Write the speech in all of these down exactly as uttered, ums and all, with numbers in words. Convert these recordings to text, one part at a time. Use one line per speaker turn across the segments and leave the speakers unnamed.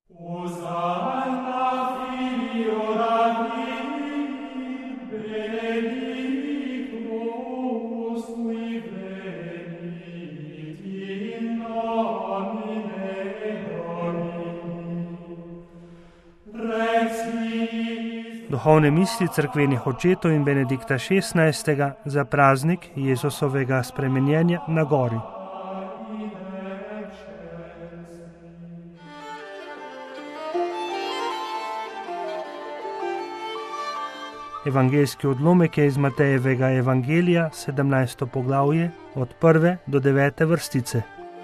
Duhovne misli cerkvenih očetov in Benedikta šestnajstega za praznik Jezusovega spremenjenja na gori. Evangeljski odlomek je iz Matejevega evangelija, sedemnajsto poglavje, od prve do devete vrstice.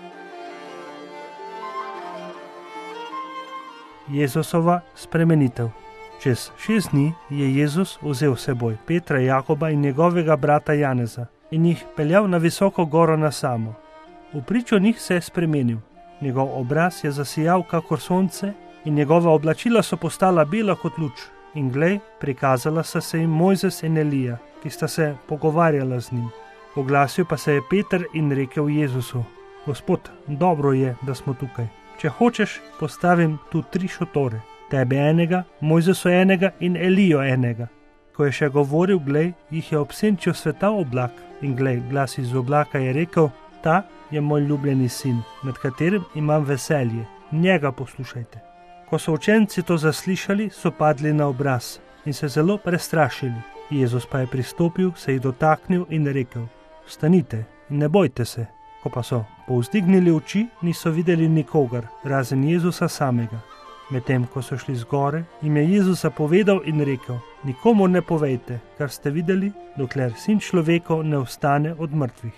Jezusova spremenitev. Čez šest dni je Jezus vzel s seboj Petra, Jakoba in njegovega brata Janeza in jih peljal na visoko goro na samo. V pričo njih se je spremenil. Njegov obraz je zasijal kakor sonce in njegova oblačila so postala bela kot luč. In glej, prikazala sta se jim Mojzes in Elija, ki sta se pogovarjala z njim. Oglasil pa se je Peter in rekel Jezusu: Gospod, dobro je, da smo tukaj. Če hočeš, postavim tu tri šotore. Tebe enega, Mojzesu enega in Elijo enega. Ko je še govoril, glej, jih je obsenčil svetav oblak in glej, glas iz oblaka je rekel: Ta je moj ljubljeni sin, med katerim imam veselje, njega poslušajte. Ko so učenci to zaslišali, so padli na obraz in se zelo prestrašili. Jezus pa je pristopil, se jih dotaknil in rekel: Vstanite in ne bojte se. Ko pa so povzdignili oči, niso videli nikogar, razen Jezusa samega. Medtem ko so šli zgore, jim je Jezus zapovedal in rekel: Nikomur ne povejte, kar ste videli, dokler sin človekov ne vstane od mrtvih.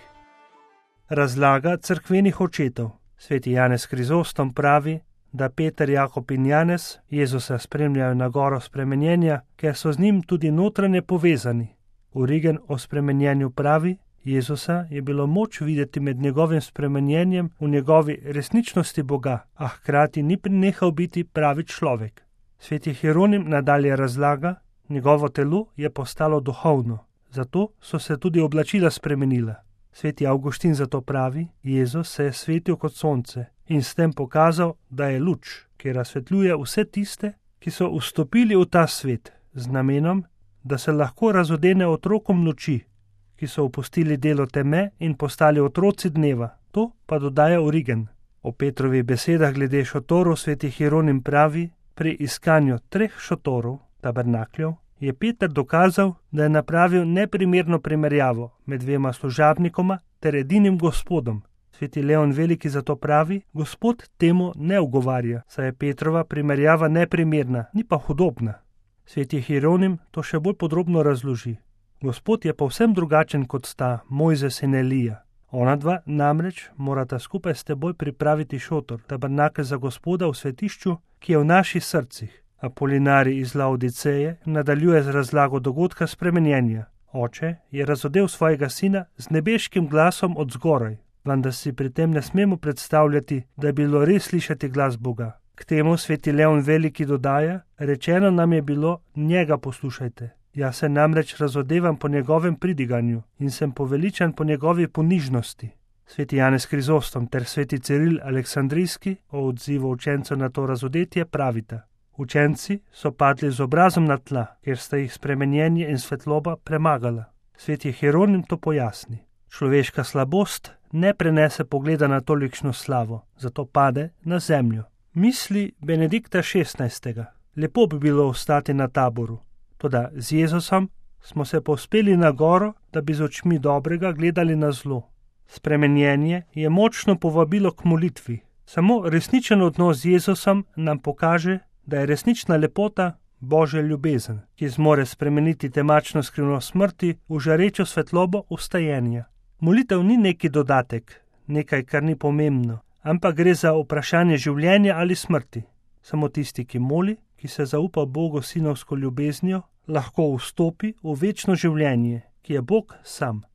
Razlaga cerkvenih očetov. Sveti Janez Krizostom pravi, da Peter, Jakob in Janez Jezusa spremljajo na goro spremenjenja, ker so z njim tudi notranje povezani. Origen o spremenjenju pravi: Jezusa je bilo moč videti med njegovim spremenjenjem v njegovi resničnosti Boga, a hkrati ni prenehal biti pravi človek. Sveti Hieronim nadalje razlaga: njegovo telo je postalo duhovno, zato so se tudi oblačila spremenila. Sveti Avguštin zato pravi: Jezus se je svetil kot sonce in s tem pokazal, da je luč, ki razsvetljuje vse tiste, ki so vstopili v ta svet, z namenom, da se lahko razodene otrokom luči, ki so opustili delo teme in postali otroci dneva. To pa dodaja Origen. O Petrovih besedah glede šotorov sveti Hieronim pravi: pri iskanju treh šotorov, tabernakljev, je Peter dokazal, da je napravil neprimerno primerjavo med dvema služabnikoma ter edinim Gospodom. Sveti Leon Veliki zato pravi: Gospod temu ne ugovarja, saj je Petrova primerjava neprimerna, ni pa hudobna. Sveti Hieronim to še bolj podrobno razloži. Gospod je povsem drugačen kot sta Mojzes in Elija. Ona dva namreč morata skupaj s teboj pripraviti šotor, tabernakelj za Gospoda v svetišču, ki je v naših srcih. Apolinari iz Laodiceje nadaljuje z razlago dogodka spremenjenja. Oče je razodel svojega sina z nebeškim glasom od zgoraj, vendar si pri tem ne smemo predstavljati, da je bilo res slišati glas Boga. K temu sveti Leon Veliki dodaja: rečeno nam je bilo, njega poslušajte. Jaz se namreč razodevam po njegovem pridiganju in sem poveličan po njegovi ponižnosti. Sveti Janez Krizostom ter sveti Ciril Aleksandrijski o odzivu učencev na to razodetje pravita: učenci so padli z obrazom na tla, ker sta jih spremenjenje in svetloba premagala. Sveti Hieronim to pojasni: človeška slabost ne prenese pogleda na tolikšno slavo, zato pade na zemljo. Misli Benedikta šestnajstega. Lepo bi bilo ostati na taboru, toda z Jezusom smo se povzpeli na goro, da bi z očmi dobrega gledali na zlo. Spremenjenje je močno povabilo k molitvi. Samo resničen odnos z Jezusom nam pokaže, da je resnična lepota Božja ljubezen, ki zmore spremeniti temačno skrivnost smrti v žarečo svetlobo vstajenja. Molitev ni neki dodatek, nekaj, kar ni pomembno, ampak gre za vprašanje življenja ali smrti. Samo tisti, ki moli, ki se zaupa Bogu sinovsko ljubeznijo, lahko vstopi v večno življenje, ki je Bog sam.